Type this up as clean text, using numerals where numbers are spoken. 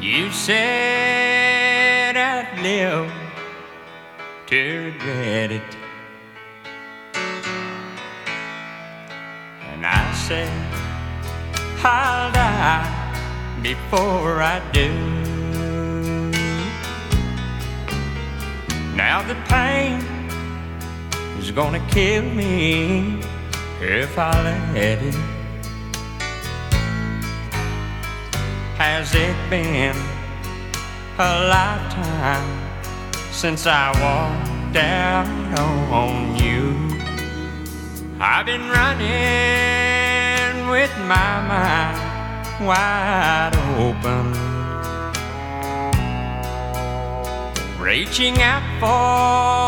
You said I'd live to regret it, and I said I'll die before I do. Now the pain is gonna kill me if I let it. Has it been a lifetime since I walked out on you? I've been running with my mind wide open, reaching out for